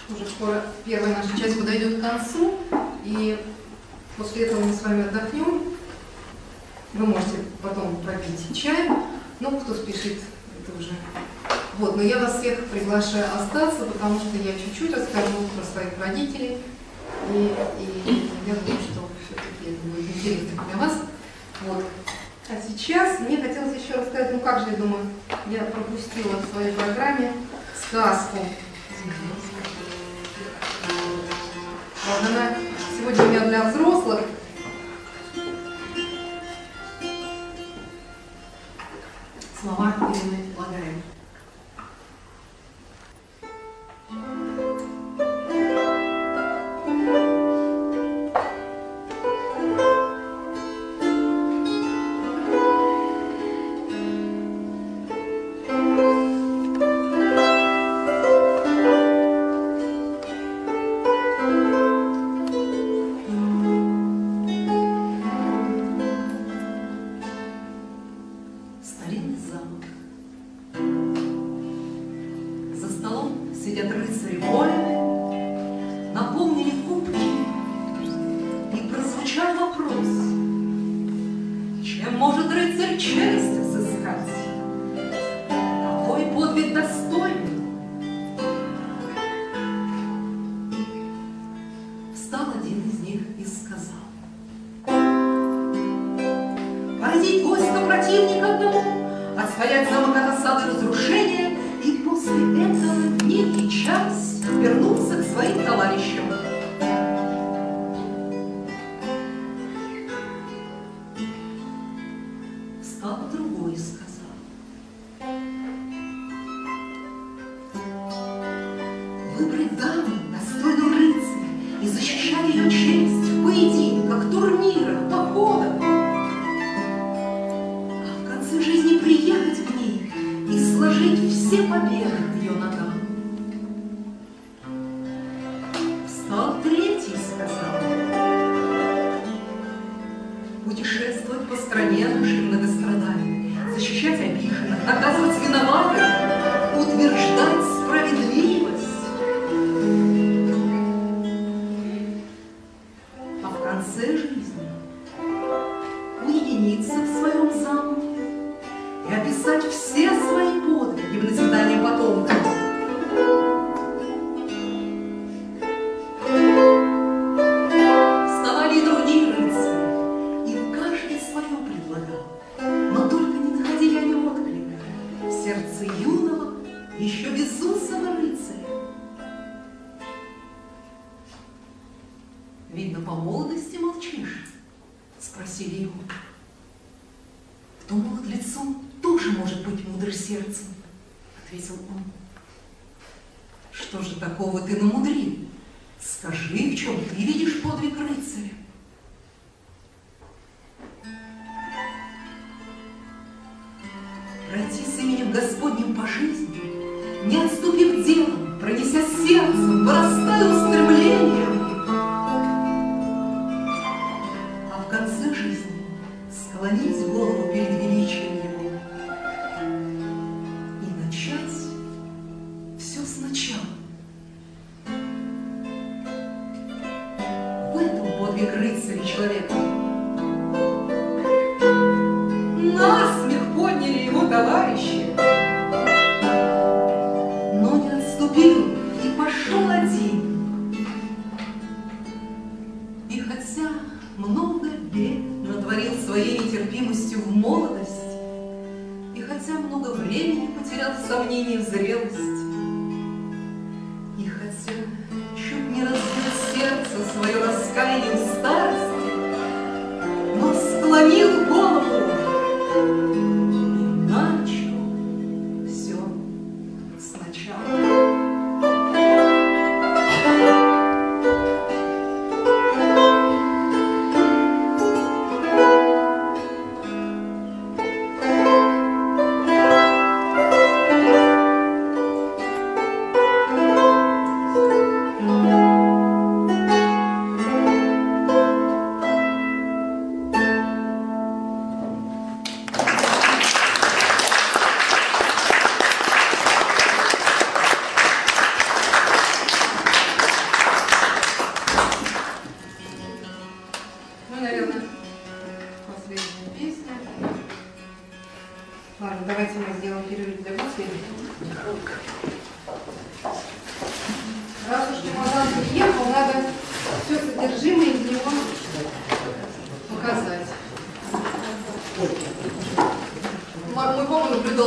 Уже скоро первая наша часть подойдет к концу, и после этого мы с вами отдохнем. Вы можете потом пропить чай, ну, кто спешит, это уже. Вот, но я вас всех приглашаю остаться, потому что я чуть-чуть расскажу про своих родителей, и я думаю, что все-таки это будет интересно для вас. Вот. А сейчас мне хотелось еще рассказать, ну как же, я думаю, я пропустила в своей программе сказку. Вот она сегодня у меня для взрослых. Слова Елены Лагаевой.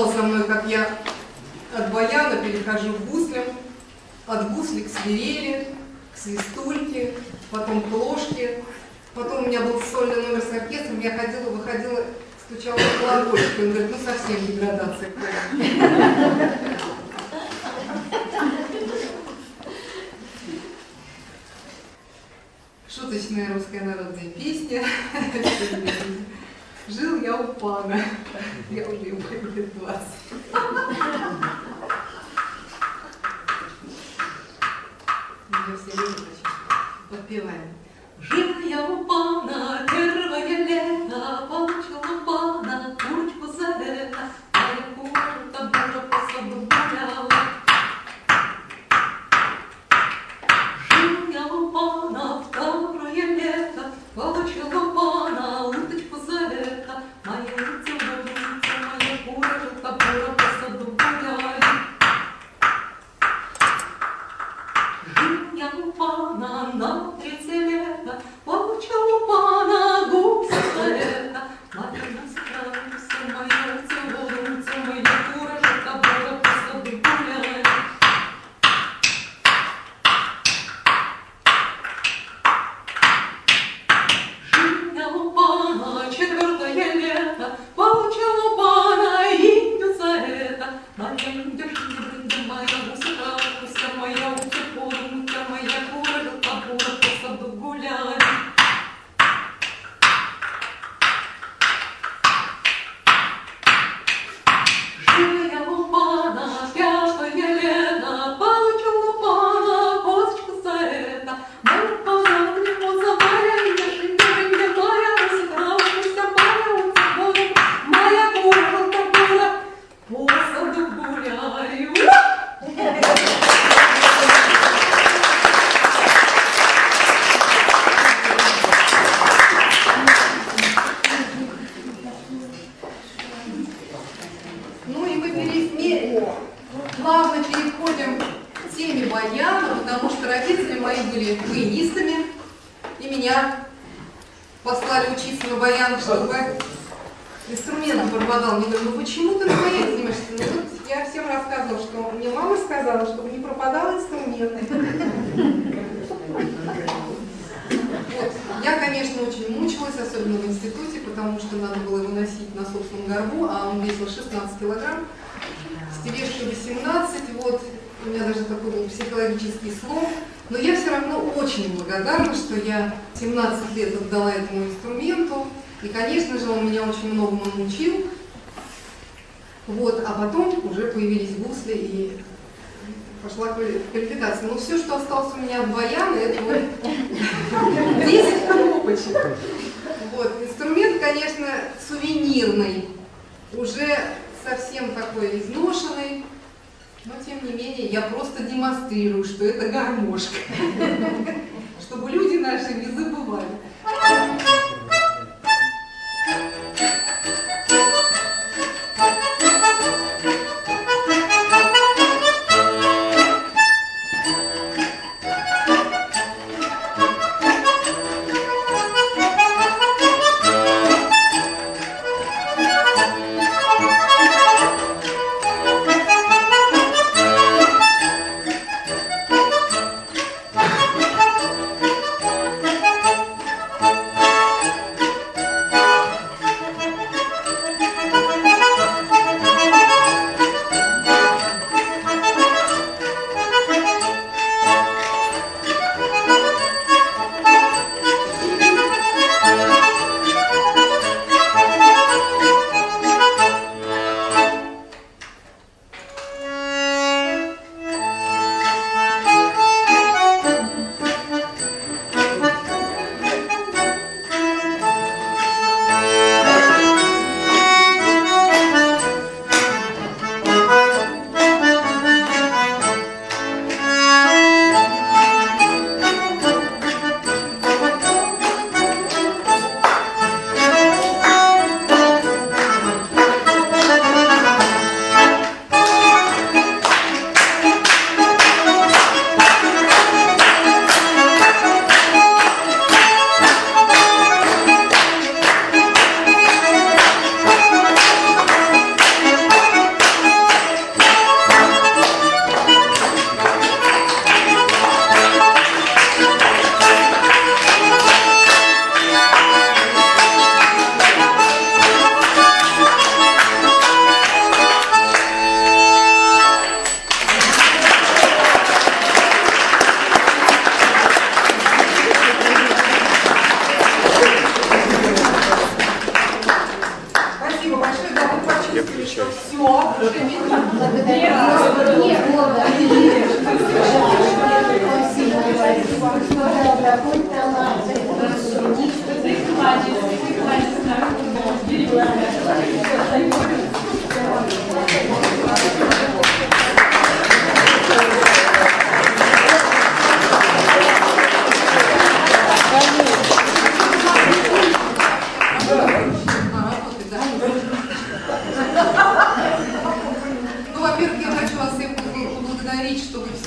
наблюдал за мной, как я от баяна перехожу к гуслям, от гусли к свирели, к свистульке, потом к ложке. Потом у меня был сольный номер с оркестром, я ходила, выходила, стучала в колокольчик. Он говорит, ну совсем деградация. Шуточная русская народная песня. Жил я у пана. Я уже ему лет 20. Я все любят очень. Подпеваем. Жил я у пана, первое лето, получил у пана курочку за это, а я курочка бура по саду гуляла. Жил я у пана, второе лето, получил у пана уточку за это, моя утя, моя курочка бура по саду гуляла. Жил я у пана на третье лето, получил у пана гуся за это, моя гуся, моя утя, моя курочка бура по саду гуляет. Жил я у пана четвертое лето, получил у пана индю за это, моя индюшка, моя гуся, моя утя, моя курочка бура по саду гуляет. Жил я у пана пятое лето, получил у пана косточку за это, моя пана за моя индюшка, моя гуся, моя утя, моя курочка бура по саду гуляет. Ну и мы плавно переходим к теме баяна, потому что родители мои были баянистами, и меня послали учиться на баян, чтобы инструмент пропадал. Мне говорят, ну почему ты на баяне занимаешься? Ну вот я всем рассказывала, что мне мама сказала, чтобы не пропадал инструмент. Вот. Я, конечно, очень мучилась, особенно в институте, потому что надо было его носить на собственном горбу, а он весил 16 килограмм, с тележкой 18, вот, у меня даже такой был психологический слом, но я все равно очень благодарна, что я 17 лет отдала этому инструменту, и, конечно же, он меня очень многому научил, вот, а потом уже появились гусли и пошла квалификация. Но все, что осталось у меня от баяна, это вот 10 кнопочек. Вот. Инструмент, конечно, сувенирный, уже совсем такой изношенный, но тем не менее я просто демонстрирую, что это гармошка, чтобы люди наши не забывали.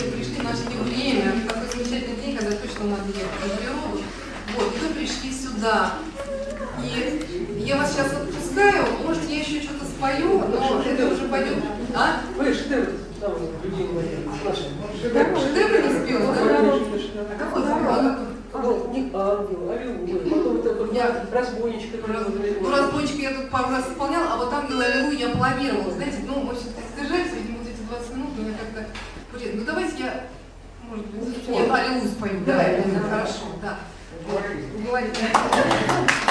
все пришли, нашли время. Такой замечательный день, когда точно надо ехать на природу. Вот, вы пришли сюда. И я вас сейчас отпускаю, может, я еще что-то спою, но это уже пойдет. А? Вы шедевр там любимый наши. Шедевр не спел, да? А какой запал? Не ангел, аллилуйя. Потом это Я разбойничка. Ну, разбойничка я тут пару раз исполняла, а вот ангел аллилуйя я планировала. Знаете, ну, мы все-таки сдержались, видимо, вот эти 20 минут меня как-то... Ну, давайте я, может быть, я аллилуйю спою. Давай, хорошо, да. Говорите.